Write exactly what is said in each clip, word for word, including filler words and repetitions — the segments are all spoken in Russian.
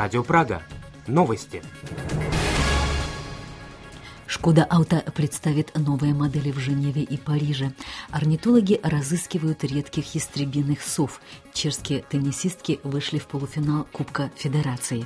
Радио Прага. Новости. Шкода Auto представит новые модели в Женеве и Париже. Орнитологи разыскивают редких ястребиных сов. Чешские теннисистки вышли в полуфинал Кубка Федерации.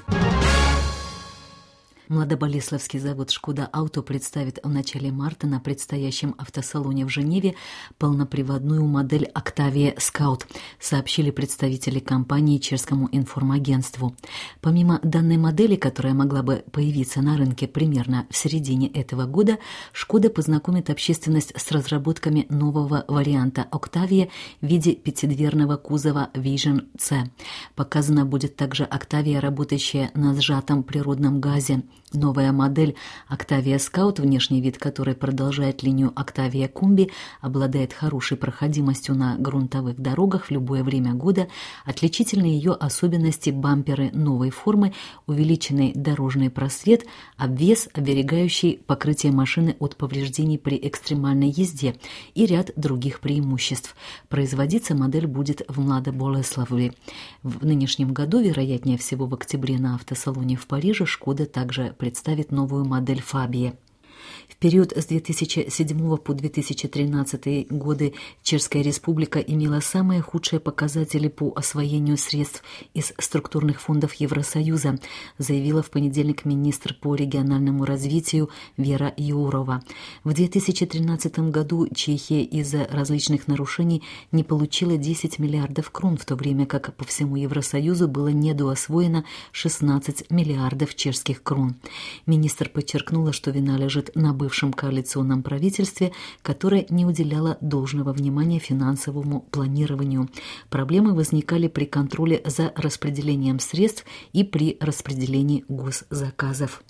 Младоболеславский завод «Шкода Auto» представит в начале марта на предстоящем автосалоне в Женеве полноприводную модель «Октавия Скаут», сообщили представители компании чешскому информагентству. Помимо данной модели, которая могла бы появиться на рынке примерно в середине этого года, «Шкода» познакомит общественность с разработками нового варианта «Октавия» в виде пятидверного кузова Vision C. Показана будет также «Октавия», работающая на сжатом природном газе. Новая модель Octavia Scout, внешний вид которой продолжает линию Octavia Combi, обладает хорошей проходимостью на грунтовых дорогах в любое время года. Отличительны ее особенности: бамперы новой формы, увеличенный дорожный просвет, обвес, оберегающий покрытие машины от повреждений при экстремальной езде, и ряд других преимуществ. Производиться модель будет в Младоболеславле. В нынешнем году, вероятнее всего в октябре, на автосалоне в Париже «Шкода» также представит новую модель «Фабия». В период с две тысячи седьмого по две тысячи тринадцатый годы Чешская Республика имела самые худшие показатели по освоению средств из структурных фондов Евросоюза, заявила в понедельник министр по региональному развитию Вера Юрова. В две тысячи тринадцатом году Чехия из-за различных нарушений не получила десять миллиардов крон, в то время как по всему Евросоюзу было недоосвоено шестнадцать миллиардов чешских крон. Министр подчеркнула, что вина лежит на бывшем коалиционном правительстве, которое не уделяло должного внимания финансовому планированию. Проблемы возникали при контроле за распределением средств и при распределении госзаказов.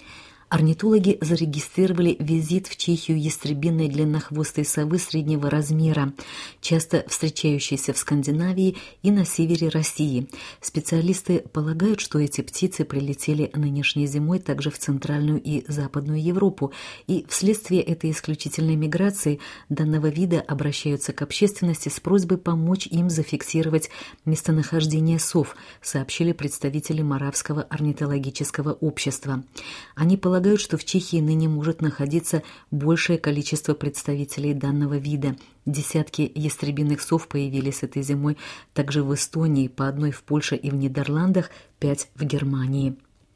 Орнитологи зарегистрировали визит в Чехию ястребиной длиннохвостой совы среднего размера, часто встречающейся в Скандинавии и на севере России. Специалисты полагают, что эти птицы прилетели нынешней зимой также в Центральную и Западную Европу, и вследствие этой исключительной миграции данного вида обращаются к общественности с просьбой помочь им зафиксировать местонахождение сов, сообщили представители Моравского орнитологического общества. Они полагают, Полагают, что в Чехии ныне может находиться большее количество представителей данного вида. Десятки ястребиных сов появились этой зимой также в Эстонии, по одной в Польше и в Нидерландах, пять в Германии.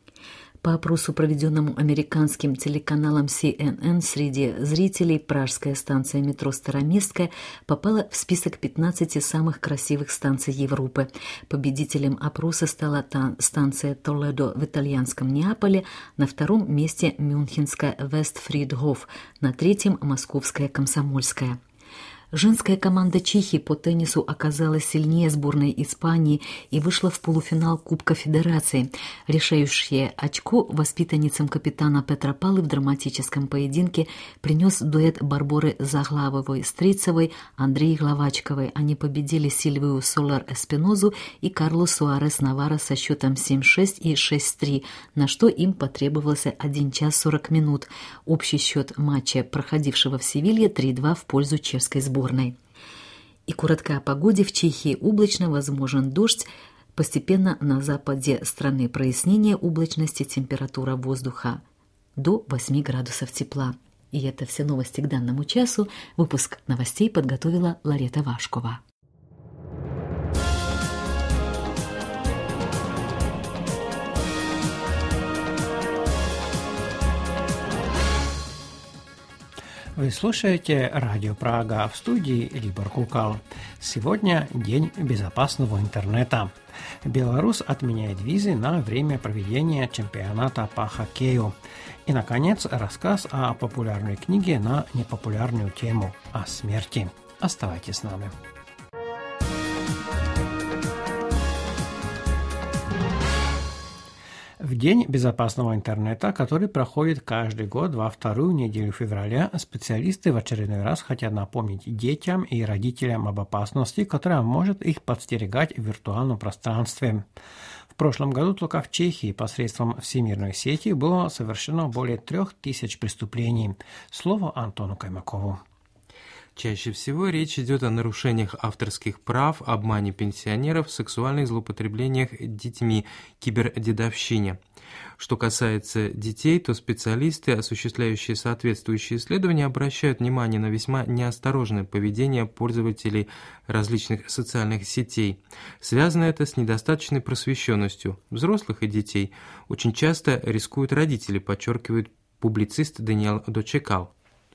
По опросу, проведенному американским телеканалом си эн эн, среди зрителей пражская станция метро Староместская попала в список пятнадцати самых красивых станций Европы. Победителем опроса стала та станция Толедо в итальянском Неаполе, на втором месте мюнхенская Вестфриедхоф, на третьем московская Комсомольская. Женская команда Чехии по теннису оказалась сильнее сборной Испании и вышла в полуфинал Кубка Федерации. Решающее очко воспитанницам капитана Петропавлы в драматическом поединке принес дуэт Барборы Заглавовой-Стрицевой, Андреи Гловачковой. Они победили Сильвию Солар-Эспинозу и Карлос Суарес-Наварро со счетом семь-шесть и шесть-три, на что им потребовался один час сорок минут. Общий счет матча, проходившего в Севилье, три-два в пользу чешской сборной. И коротко о погоде. В Чехии облачно, возможен дождь. Постепенно на западе страны прояснение облачности, температура воздуха до восьми градусов тепла. И это все новости к данному часу. Выпуск новостей подготовила Ларета Вашкова. Вы слушаете Радио Прага, в студии Либор Кукал. Сегодня день безопасного интернета. Беларусь отменяет визы на время проведения чемпионата по хоккею. И, наконец, рассказ о популярной книге на непопулярную тему о смерти. Оставайтесь с нами. В День безопасного интернета, который проходит каждый год во вторую неделю февраля, специалисты в очередной раз хотят напомнить детям и родителям об опасности, которая может их подстерегать в виртуальном пространстве. В прошлом году только в Чехии посредством всемирной сети было совершено более трех тысяч преступлений. Слово Антону Каймакову. Чаще всего речь идет о нарушениях авторских прав, обмане пенсионеров, сексуальных злоупотреблениях детьми, кибердедовщине. Что касается детей, то специалисты, осуществляющие соответствующие исследования, обращают внимание на весьма неосторожное поведение пользователей различных социальных сетей. Связано это с недостаточной просвещенностью взрослых и детей. Очень часто рискуют родители, подчеркивает публицист Daniel Dočekal.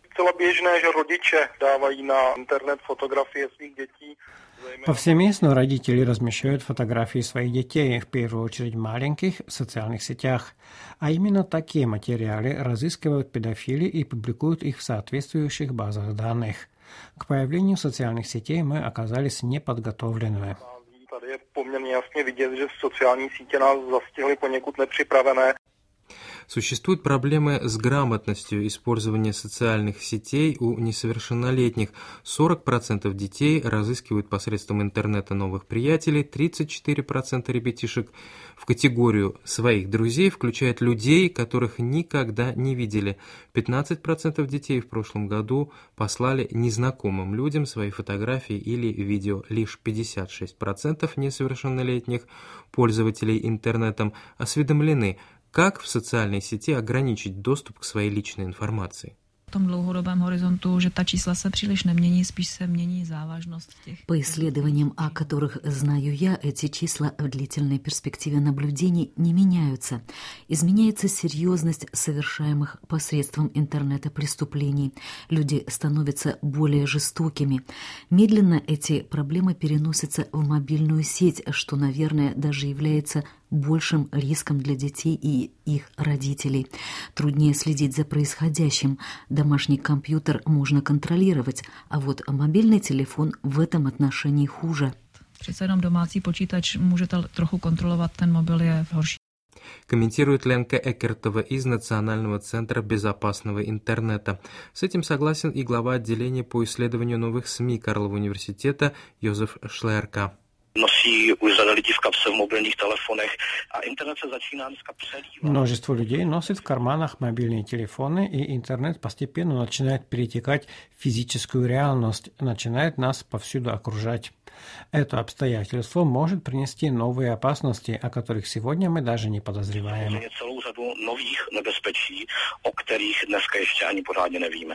Повсеместно родители размещают фотографии своих детей, в первую очередь маленьких, в социальных сетях. А именно такие материалы разыскивают педофили и публикуют их в соответствующих базах данных. К появлению социальных сетей мы оказались неподготовленными. Tady je poměrně jasně vidět, že sociální sítě nás zastihly poněkud nepřipravené. Существуют проблемы с грамотностью использования социальных сетей у несовершеннолетних. сорок процентов детей разыскивают посредством интернета новых приятелей, тридцать четыре процента ребятишек в категорию своих друзей включают людей, которых никогда не видели. пятнадцать процентов детей в прошлом году послали незнакомым людям свои фотографии или видео. Лишь пятьдесят шесть процентов несовершеннолетних пользователей интернетом осведомлены, как в социальной сети ограничить доступ к своей личной информации. В том долгосрочном горизонте, что та числа се příliš неменяются, спíš се mění závažnost těch. По исследованиям, о которых знаю я, эти числа в длительной перспективе наблюдений не меняются. Изменяется серьезность совершаемых посредством интернета преступлений. Люди становятся более жестокими. Медленно эти проблемы переносятся в мобильную сеть, что, наверное, даже является большим риском для детей и их родителей. Труднее следить за происходящим. Домашний компьютер можно контролировать, а вот мобильный телефон в этом отношении хуже. Přece jenom domácí počítač můžete trochu kontrolovat, ten mobil je horší. Комментирует Ленка Экертова из Национального центра безопасного интернета. С этим согласен и глава отделения по исследованию новых СМИ Карлова университета Йозеф Шлерка. Nosí už řada lidí v kapse v mobilních telefonech a internet se začíná dneska přelívat. Множество людей носит в карманах мобильные телефоны, и интернет постепенно начинает перетекать в физическую реальность, начинает нас повсюду окружать. Это обстоятельство может принести новые опасности, о которых сегодня мы даже не подозреваем. Celou řadu nových nebezpečí, o kterých dneska ještě ani pořádně nevíme.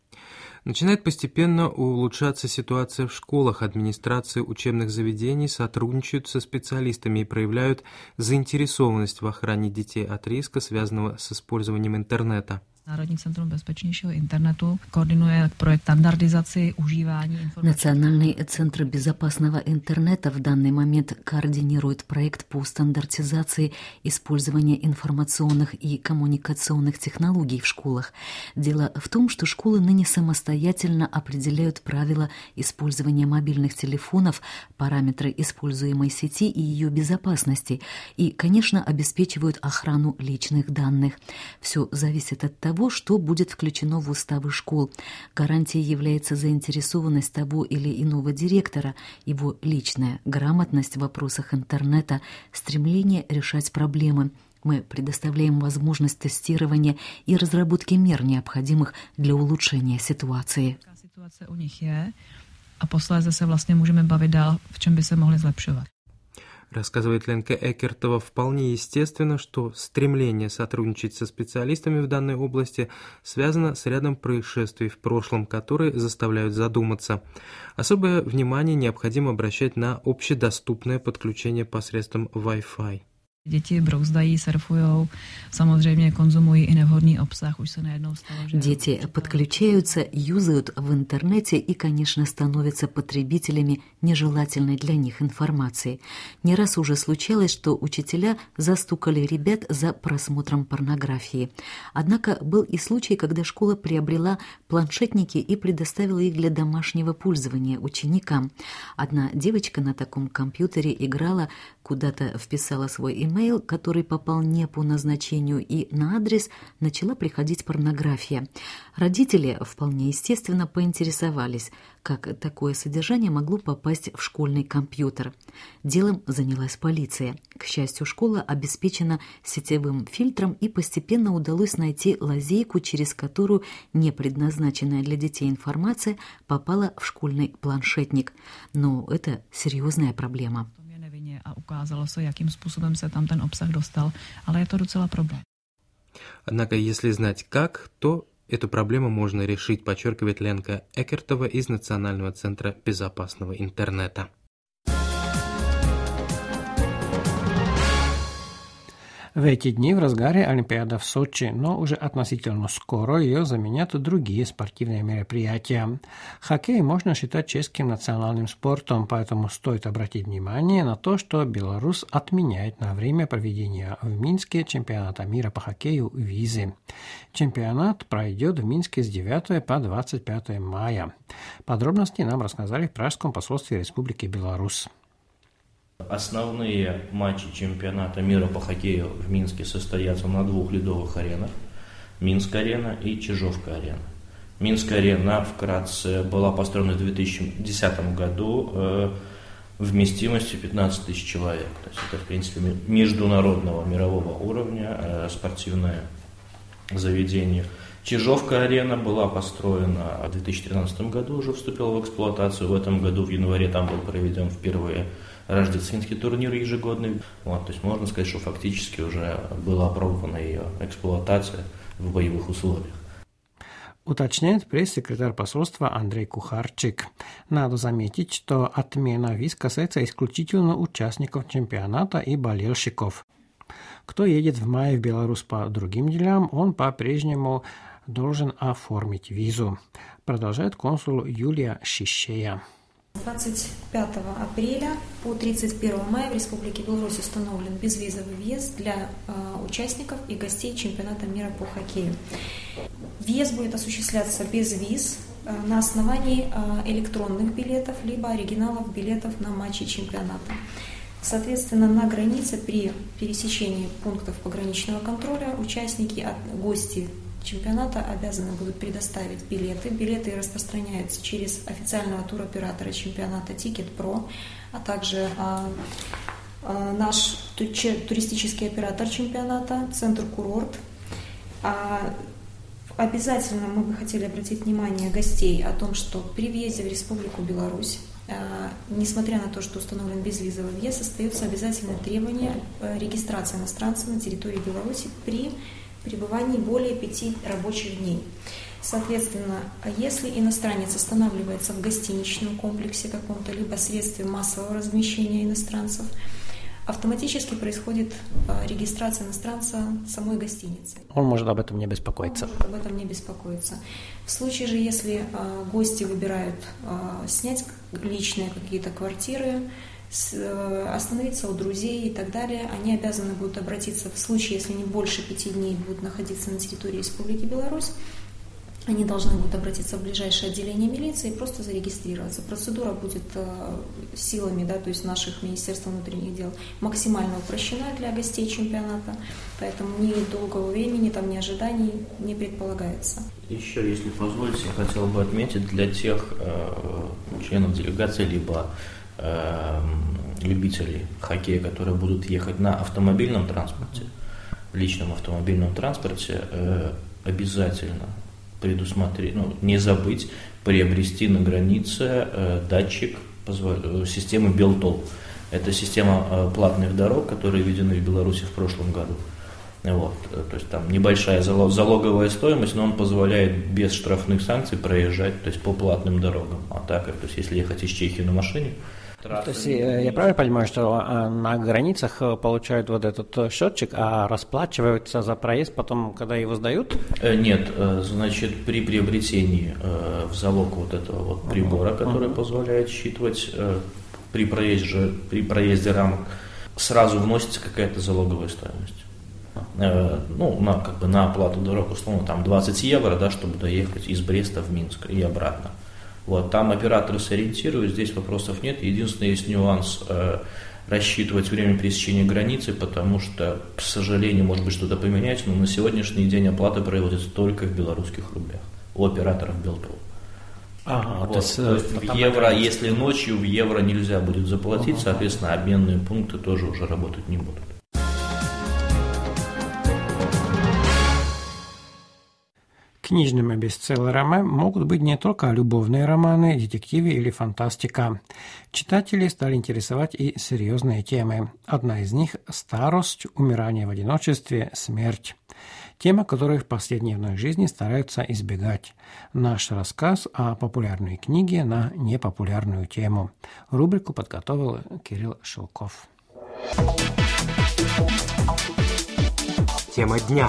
Начинает постепенно улучшаться ситуация в школах. Администрации учебных заведений сотрудничают со специалистами и проявляют заинтересованность в охране детей от риска, связанного с использованием интернета. Národní centrum bezpečnějšího internetu koordinuje projekt standardizaci užívání informací. Национальный центр безопасного интернета в данный момент координирует проект по стандартизации использования информационных и коммуникационных технологий в школах. Дело в том, что школы ныне самостоятельно определяют правила использования мобильных телефонов, параметры используемой сети и ее безопасности, и, конечно, обеспечивают охрану личных данных. Все зависит от того, что будет включено в уставы школ. Гарантией является заинтересованность того или иного директора, его личная грамотность в вопросах интернета, стремление решать проблемы. Мы предоставляем возможность тестирования и разработки мер, необходимых для улучшения ситуации. Ситуация у них je a posléze se vlastně můžeme bavit dál, v čem by se mohli zlepšovat. Рассказывает Ленка Экертова, вполне естественно, что стремление сотрудничать со специалистами в данной области связано с рядом происшествий в прошлом, которые заставляют задуматься. Особое внимание необходимо обращать на общедоступное подключение посредством Wi-Fi. Děti brouzdají, surfujou, samozřejmě konzumují i nevhodný obsah. Už se najednou stalo, že... Дети подключаются, юзают в интернете и, конечно, становятся потребителями нежелательной для них информации. Не раз уже случалось, что учителя застукали ребят за просмотром порнографии. Однако был и случай, когда школа приобрела планшетники и предоставила их для домашнего пользования ученикам. Одна девочка на таком компьютере играла, куда-то вписала свой имейл, имейл, который попал не по назначению, и на адрес начала приходить порнография. Родители вполне естественно поинтересовались, как такое содержание могло попасть в школьный компьютер. Делом занялась полиция. К счастью, школа обеспечена сетевым фильтром, и постепенно удалось найти лазейку, через которую непредназначенная для детей информация попала в школьный планшетник. Но это серьезная проблема. A ukázalo se, jakým způsobem se tam ten obsah dostal, ale je to docela problém. Однако, если знать как, то эту проблему можно решить, подчеркивает Ленка Экертова из Национального центра безопасного интернета. В эти дни в разгаре Олимпиада в Сочи, но уже относительно скоро ее заменят другие спортивные мероприятия. Хоккей можно считать чешским национальным спортом, поэтому стоит обратить внимание на то, что Беларусь отменяет на время проведения в Минске чемпионата мира по хоккею визы. Чемпионат пройдет в Минске с девятого по двадцать пятое мая. Подробности нам рассказали в Пражском посольстве Республики Беларусь. Основные матчи чемпионата мира по хоккею в Минске состоятся на двух ледовых аренах – Минск-арена и Чижовка-арена. Минск-арена вкратце была построена в две тысячи десятом году э, вместимостью пятнадцать тысяч человек. То есть это, в принципе, международного мирового уровня э, спортивное заведение. Чижовка-арена была построена в две тысячи тринадцатом году, уже вступила в эксплуатацию. В этом году в январе там был проведен впервые рождественский турнир ежегодный. Вот, то есть можно сказать, что фактически уже была опробована ее эксплуатация в боевых условиях. Уточняет пресс-секретарь посольства Андрей Кухарчик. Надо заметить, что отмена виз касается исключительно участников чемпионата и болельщиков. Кто едет в мае в Беларусь по другим делам, он по-прежнему должен оформить визу. Продолжает консул Юлия Шишея. С двадцать пятого апреля по тридцать первого мая в Республике Беларусь установлен безвизовый въезд для э, участников и гостей чемпионата мира по хоккею. Въезд будет осуществляться без виз э, на основании э, электронных билетов либо оригиналов билетов на матчи чемпионата. Соответственно, на границе при пересечении пунктов пограничного контроля участники, гости чемпионата обязаны будут предоставить билеты. Билеты распространяются через официального туроператора чемпионата Ticket.Pro, а также а, а, наш туристический оператор чемпионата, Центр Курорт. А, обязательно мы бы хотели обратить внимание гостей о том, что при въезде в Республику Беларусь, несмотря на то, что установлен безвизовый въезд, остается обязательное требование регистрации иностранца на территории Беларуси при пребывании более пяти рабочих дней. Соответственно, если иностранец останавливается в гостиничном комплексе каком-то, либо средстве массового размещения иностранцев, автоматически происходит регистрация иностранца самой гостиницы. Он может об этом не беспокоиться. Он может об этом не беспокоиться. В случае же, если э, гости выбирают э, снять личные какие-то квартиры, с, э, остановиться у друзей и так далее, они обязаны будут обратиться в случае, если не больше пяти дней будут находиться на территории Республики Беларусь, они должны будут обратиться в ближайшее отделение милиции и просто зарегистрироваться. Процедура будет э, силами, да, то есть наших Министерства внутренних дел максимально упрощена для гостей чемпионата, поэтому ни долгого времени, там, ни ожиданий не предполагается. Еще, если позволите, я хотел бы отметить для тех э, членов делегации, либо э, любителей хоккея, которые будут ехать на автомобильном транспорте, в личном автомобильном транспорте, э, обязательно предусмотреть, ну, не забыть приобрести на границе э, датчик позвол... системы Белтол. Это система э, платных дорог, которые введены в Беларуси в прошлом году. Вот. То есть там небольшая залоговая стоимость, но он позволяет без штрафных санкций проезжать, то есть по платным дорогам. А так, то есть если ехать из Чехии на машине, то есть я правильно понимаю, что на границах получают вот этот счетчик, а расплачиваются за проезд потом, когда его сдают? Нет, значит, при приобретении в залог вот этого вот прибора, который uh-huh. позволяет считывать при проезде, при проезде рамок, сразу вносится какая-то залоговая стоимость. Ну, на, как бы на оплату дорог, условно, там двадцать евро, да, чтобы доехать из Бреста в Минск и обратно. Вот, там операторы сориентируют, здесь вопросов нет. Единственный есть нюанс, рассчитывать время пересечения границы, потому что, к сожалению, может быть, что-то поменять, но на сегодняшний день оплата проводится только в белорусских рублях у операторов Белтел. Ага, вот. то есть, то есть в евро, если ночью в евро нельзя будет заплатить, ага. соответственно, обменные пункты тоже уже работать не будут. Книжными бестселлерами могут быть не только любовные романы, детективы или фантастика. Читателей стали интересовать и серьезные темы. Одна из них – старость, умирание в одиночестве, смерть. Тема, которой в повседневной жизни стараются избегать. Наш рассказ о популярной книге на непопулярную тему. Рубрику подготовил Кирилл Шелков. Тема дня.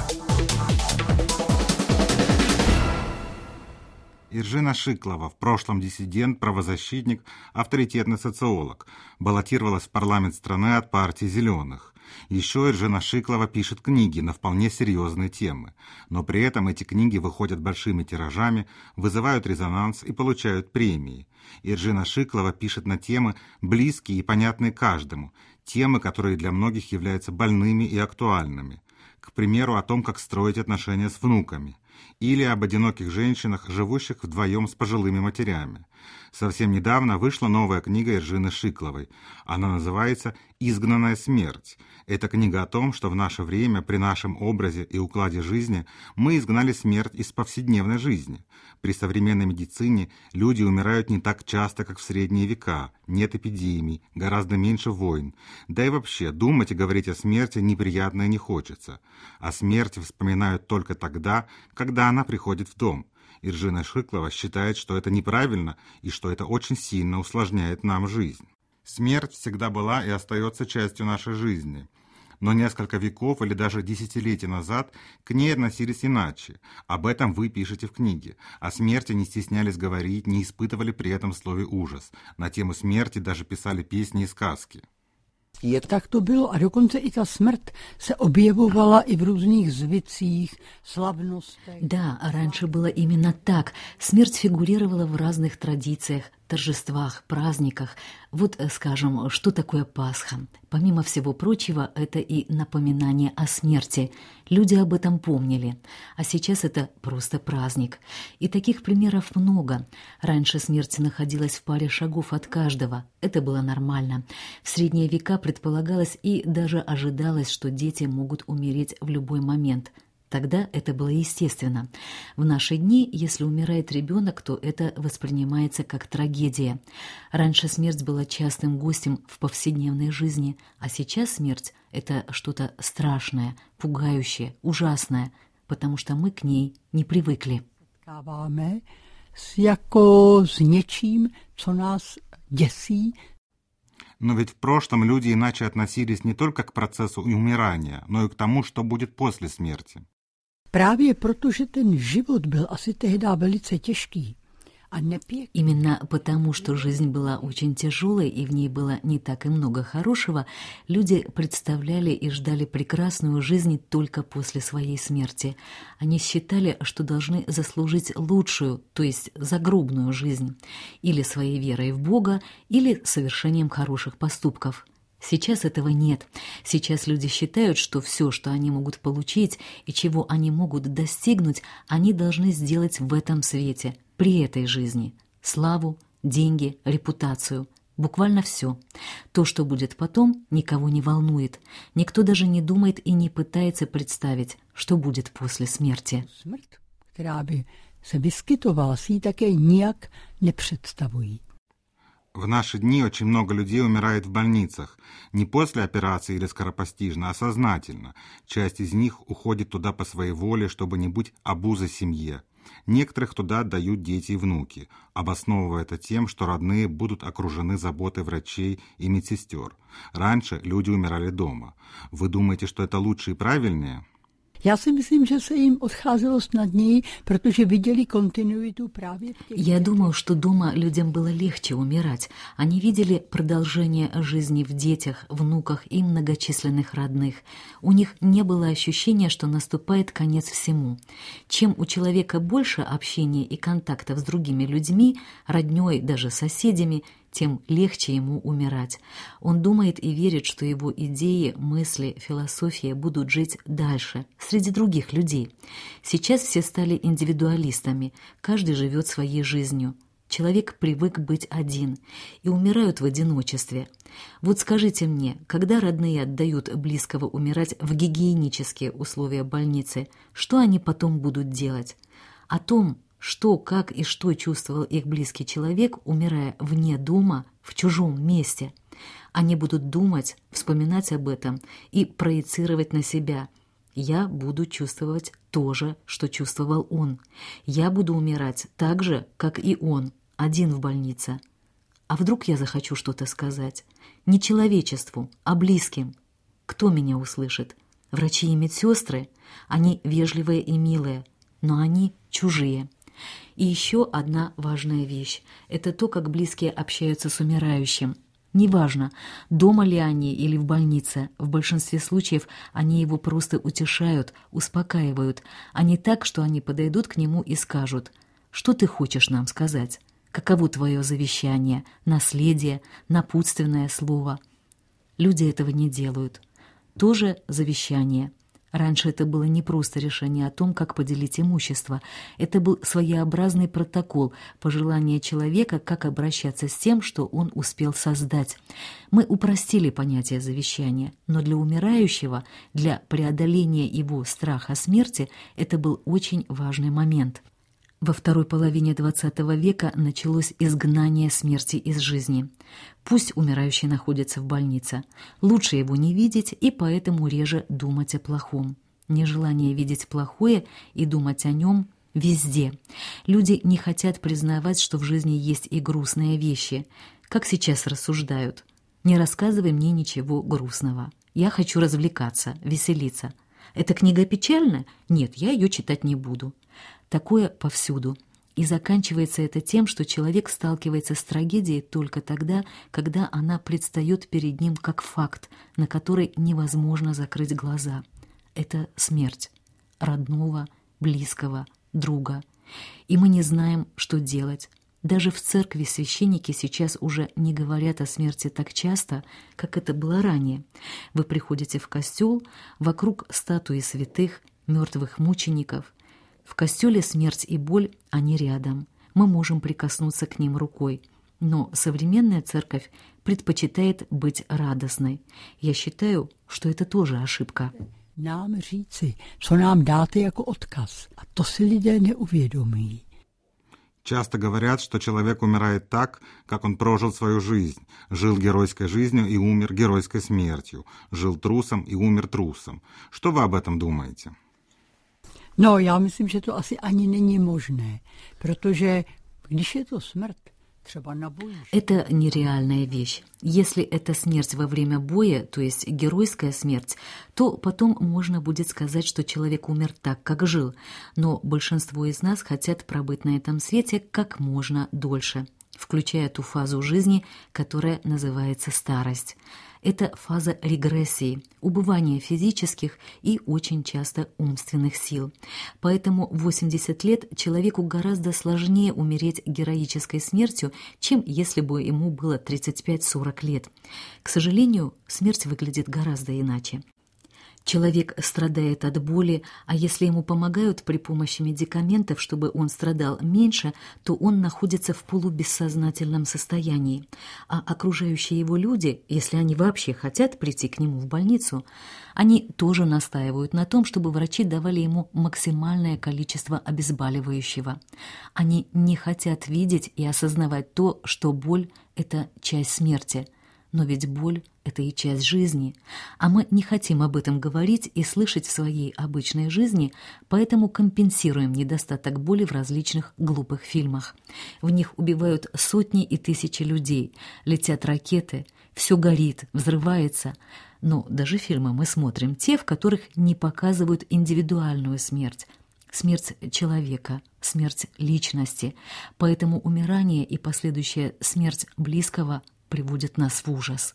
Иржина Шиклова, в прошлом диссидент, правозащитник, авторитетный социолог, баллотировалась в парламент страны от партии «Зеленых». Еще Иржина Шиклова пишет книги на вполне серьезные темы, но при этом эти книги выходят большими тиражами, вызывают резонанс и получают премии. Иржина Шиклова пишет на темы, близкие и понятные каждому, темы, которые для многих являются больными и актуальными. К примеру, о том, как строить отношения с внуками. Или об одиноких женщинах, живущих вдвоем с пожилыми матерями. Совсем недавно вышла новая книга Иржины Шикловой. Она называется «Изгнанная смерть». Это книга о том, что в наше время, при нашем образе и укладе жизни, мы изгнали смерть из повседневной жизни. При современной медицине люди умирают не так часто, как в средние века, нет эпидемий, гораздо меньше войн. Да и вообще, думать и говорить о смерти неприятно и не хочется. О смерти вспоминают только тогда, когда она приходит в дом. Иржина Шиклова считает, что это неправильно и что это очень сильно усложняет нам жизнь. Смерть всегда была и остается частью нашей жизни. Но несколько веков или даже десятилетий назад к ней относились иначе. Об этом вы пишете в книге. О смерти не стеснялись говорить, не испытывали при этом слове ужас. На тему смерти даже писали песни и сказки. Je tak to bylo a dokonce i ta smrt se objevovala i v různých zvicích, slavnostech. Да, раньше было именно так. Смерть фигурировала в разных традициях, торжествах, праздниках. Вот, скажем, что такое Пасха? Помимо всего прочего, это и напоминание о смерти. Люди об этом помнили. А сейчас это просто праздник. И таких примеров много. Раньше смерть находилась в паре шагов от каждого. Это было нормально. В средние века предполагалось и даже ожидалось, что дети могут умереть в любой момент. Тогда это было естественно. В наши дни, если умирает ребенок, то это воспринимается как трагедия. Раньше смерть была частым гостем в повседневной жизни, а сейчас смерть – это что-то страшное, пугающее, ужасное, потому что мы к ней не привыкли. Jako s něčím, co nás děsí. Но ведь в прошлом люди иначе относились не только к процессу умирания, но и к тому, что будет после смерти. Právě protože ten život byl asi tehdy velice těžký. Именно потому, что жизнь была очень тяжелой и в ней было не так и много хорошего, люди представляли и ждали прекрасную жизнь только после своей смерти. Они считали, что должны заслужить лучшую, то есть загробную жизнь, или своей верой в Бога, или совершением хороших поступков. Сейчас этого нет. Сейчас люди считают, что все, что они могут получить и чего они могут достигнуть, они должны сделать в этом свете, при этой жизни. Славу, деньги, репутацию. Буквально все. То, что будет потом, никого не волнует. Никто даже не думает и не пытается представить, что будет после смерти. Смерть, která by se vyskytovala, si ji také nijak nepředstavují. В наши дни очень много людей умирает в больницах. Не после операции или скоропостижно, а сознательно. Часть из них уходит туда по своей воле, чтобы не быть обузой семье. Некоторых туда отдают дети и внуки, обосновывая это тем, что родные будут окружены заботой врачей и медсестер. Раньше люди умирали дома. Вы думаете, что это лучше и правильнее? Já si myslím, že se jim odcházelo snadněji, protože viděli kontinuitu právě v těch... Я думаю, что дома людям было легче умирать. Они видели продолжение жизни в детях, внуках и многочисленных родных. У них не было ощущения, что наступает конец всему. Чем у человека больше общения и контактов с другими людьми, роднёй, даже соседями, тем легче ему умирать. Он думает и верит, что его идеи, мысли, философия будут жить дальше, среди других людей. Сейчас все стали индивидуалистами, каждый живет своей жизнью. Человек привык быть один и умирают в одиночестве. Вот скажите мне, когда родные отдают близкого умирать в гигиенические условия больницы, что они потом будут делать? О том, что, как и что чувствовал их близкий человек, умирая вне дома, в чужом месте. Они будут думать, вспоминать об этом и проецировать на себя. Я буду чувствовать то же, что чувствовал он. Я буду умирать так же, как и он, один в больнице. А вдруг я захочу что-то сказать? Не человечеству, а близким. Кто меня услышит? Врачи и медсестры? Они вежливые и милые, но они чужие. И еще одна важная вещь – это то, как близкие общаются с умирающим. Неважно, дома ли они или в больнице, в большинстве случаев они его просто утешают, успокаивают, а не так, что они подойдут к нему и скажут: «Что ты хочешь нам сказать? Каково твое завещание, наследие, напутственное слово?» Люди этого не делают. Тоже завещание. Раньше это было не просто решение о том, как поделить имущество. Это был своеобразный протокол, пожелание человека, как обращаться с тем, что он успел создать. Мы упростили понятие завещания, но для умирающего, для преодоления его страха смерти, это был очень важный момент. Во второй половине двадцатого века началось изгнание смерти из жизни. Пусть умирающий находится в больнице, лучше его не видеть и поэтому реже думать о плохом. Нежелание видеть плохое и думать о нем везде. Люди не хотят признавать, что в жизни есть и грустные вещи. Как сейчас рассуждают: «Не рассказывай мне ничего грустного. Я хочу развлекаться, веселиться. Эта книга печальная? Нет, я ее читать не буду». Такое повсюду. И заканчивается это тем, что человек сталкивается с трагедией только тогда, когда она предстает перед ним как факт, на который невозможно закрыть глаза. Это смерть родного, близкого, друга. И мы не знаем, что делать. Даже в церкви священники сейчас уже не говорят о смерти так часто, как это было ранее. Вы приходите в костел, вокруг статуи святых, мертвых мучеников. В костеле смерть и боль, они рядом. Мы можем прикоснуться к ним рукой. Но современная церковь предпочитает быть радостной. Я считаю, что это тоже ошибка. Nám říci, co nám dáte jako odkaz. A to si lidé neuvědomí. Часто говорят, что человек умирает так, как он прожил свою жизнь. Жил геройской жизнью и умер геройской смертью. Жил трусом и умер трусом. Что вы об этом думаете? No, já myslím, že to asi ani není možné, protože když je to smrt, třeba na boji... Это нереальная вещь. Если это смерть во время боя, то есть геройская смерть, то потом можно будет сказать, что человек умер так, как жил. Но большинство из нас хотят пробыть на этом свете как можно дольше, включая ту фазу жизни, которая называется старость. Это фаза регрессии, убывания физических и очень часто умственных сил. Поэтому в восемьдесят лет человеку гораздо сложнее умереть героической смертью, чем если бы ему было тридцать пять сорок лет. К сожалению, смерть выглядит гораздо иначе. Человек страдает от боли, а если ему помогают при помощи медикаментов, чтобы он страдал меньше, то он находится в полубессознательном состоянии. А окружающие его люди, если они вообще хотят прийти к нему в больницу, они тоже настаивают на том, чтобы врачи давали ему максимальное количество обезболивающего. Они не хотят видеть и осознавать то, что боль – это часть смерти. Но ведь боль – это и часть жизни, а мы не хотим об этом говорить и слышать в своей обычной жизни, поэтому компенсируем недостаток боли в различных глупых фильмах. В них убивают сотни и тысячи людей, летят ракеты, все горит, взрывается. Но даже фильмы мы смотрим те, в которых не показывают индивидуальную смерть. Смерть человека, смерть личности. Поэтому умирание и последующая смерть близкого приводит нас в ужас.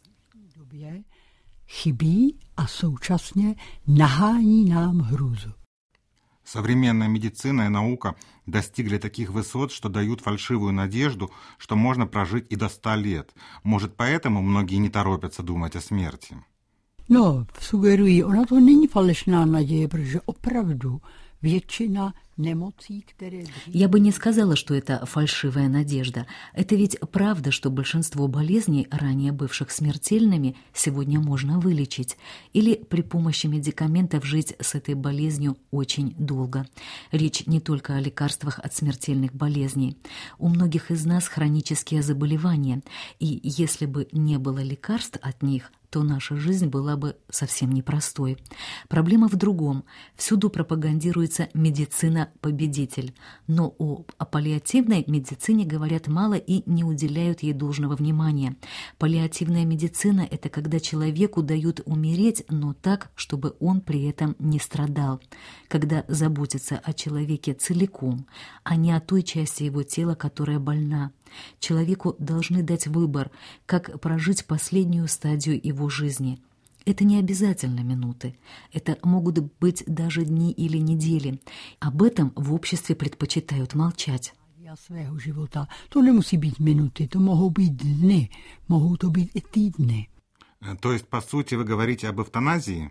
Chybí a současně nahání nám hrůzu. Современная медицина и наука достигли таких высот, что дают фальшивую надежду, что можно прожить и до ста лет. Может, поэтому многие не торопятся думать о смерти? No, sugerují, ona to není falešná naděje, protože opravdu většina nemocí, které... Я бы не сказала, что это фальшивая надежда. Это ведь правда, что большинство болезней, ранее бывших смертельными, сегодня можно вылечить. Или при помощи медикаментов жить с этой болезнью очень долго. Речь не только о лекарствах от смертельных болезней. У многих из нас хронические заболевания, и если бы не было лекарств от них, то наша жизнь была бы совсем непростой. Проблема в другом. Всюду пропагандируется медицина-победитель. Но о, о паллиативной медицине говорят мало и не уделяют ей должного внимания. Паллиативная медицина – это когда человеку дают умереть, но так, чтобы он при этом не страдал. Когда заботятся о человеке целиком, а не о той части его тела, которая больна. Человеку должны дать выбор, как прожить последнюю стадию его жизни. Это не обязательно минуты, это могут быть даже дни или недели. Об этом в обществе предпочитают молчать. Svého života. To nemusí být minuty, to mohou být dny, mohou to být i týdny. То есть, по сути, вы говорите об эвтаназии?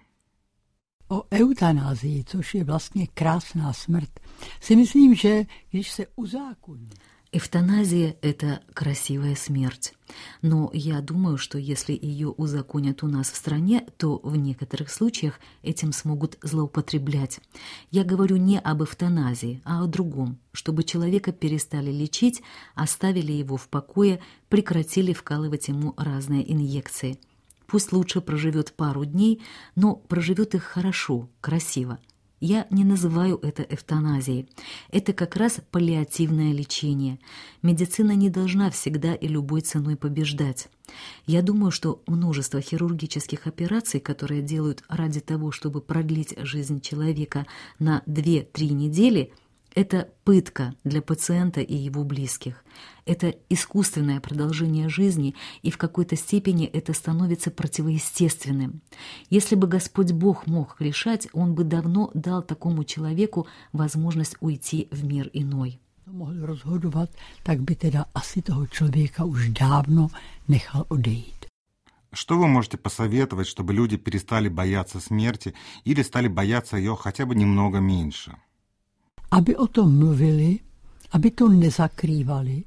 O eutanázii, což je vlastně krásná smrt, si myslím, že když se uzákoní. Эвтаназия – это красивая смерть. Но я думаю, что если ее узаконят у нас в стране, то в некоторых случаях этим смогут злоупотреблять. Я говорю не об эвтаназии, а о другом, чтобы человека перестали лечить, оставили его в покое, прекратили вкалывать ему разные инъекции. Пусть лучше проживет пару дней, но проживет их хорошо, красиво. Я не называю это эвтаназией. Это как раз паллиативное лечение. Медицина не должна всегда и любой ценой побеждать. Я думаю, что множество хирургических операций, которые делают ради того, чтобы продлить жизнь человека на две-три недели, это пытка для пациента и его близких. Это искусственное продолжение жизни, и в какой-то степени это становится противоестественным. Если бы Господь Бог мог решать, Он бы давно дал такому человеку возможность уйти в мир иной. Mohl rozhodovat, tak by teda asi toho člověka už dávno nechal odejít. Что вы можете посоветовать, чтобы люди перестали бояться смерти или стали бояться ее хотя бы немного меньше? Aby o tom mluvili, aby to nezakrývali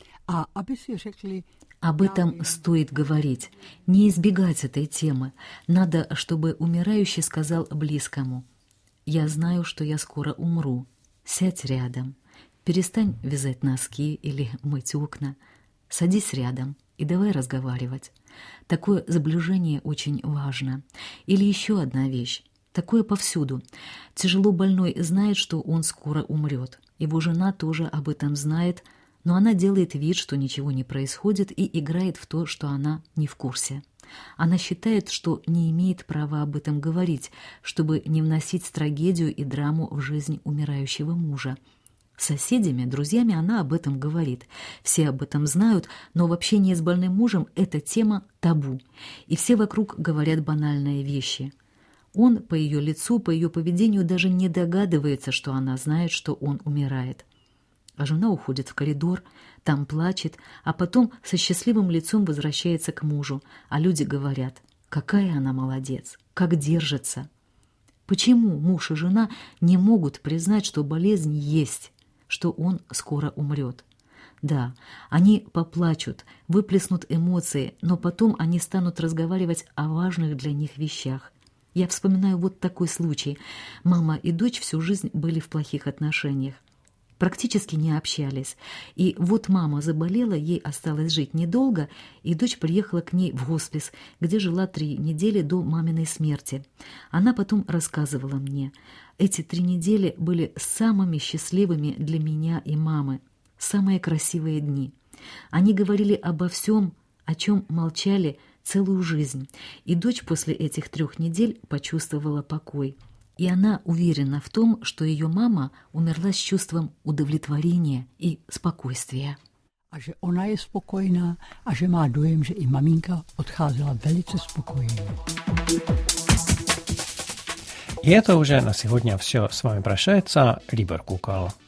a aby si řekli... Об этом стоит говорить, не избегать этой темы. Надо, чтобы умирающий сказал близкому: «Я знаю, что я скоро умру. Сядь рядом. Перестань вязать носки или мыть окна. Садись рядом и давай разговаривать». Такое сближение очень важно. Или еще одна вещь. Такое повсюду. Тяжело больной знает, что он скоро умрет. Его жена тоже об этом знает, но она делает вид, что ничего не происходит, и играет в то, что она не в курсе. Она считает, что не имеет права об этом говорить, чтобы не вносить трагедию и драму в жизнь умирающего мужа. С соседями, друзьями она об этом говорит. Все об этом знают, но в общении с больным мужем эта тема табу. И все вокруг говорят банальные вещи. Он по ее лицу, по ее поведению даже не догадывается, что она знает, что он умирает. А жена уходит в коридор, там плачет, а потом со счастливым лицом возвращается к мужу, а люди говорят: какая она молодец, как держится. Почему муж и жена не могут признать, что болезнь есть, что он скоро умрет? Да, они поплачут, выплеснут эмоции, но потом они станут разговаривать о важных для них вещах. Я вспоминаю вот такой случай. Мама и дочь всю жизнь были в плохих отношениях. Практически не общались. И вот мама заболела, ей осталось жить недолго, и дочь приехала к ней в хоспис, где жила три недели до маминой смерти. Она потом рассказывала мне: эти три недели были самыми счастливыми для меня и мамы, самые красивые дни. Они говорили обо всем, о чем молчали целую жизнь, и дочь после этих трех недель почувствовала покой. И она уверена в том, что ее мама умерла с чувством удовлетворения и спокойствия. A že ona je spokojená a že má dojem, že i maminka odcházela velice spokojeně. И это уже на сегодня все. С вами прощается Либор Кукал.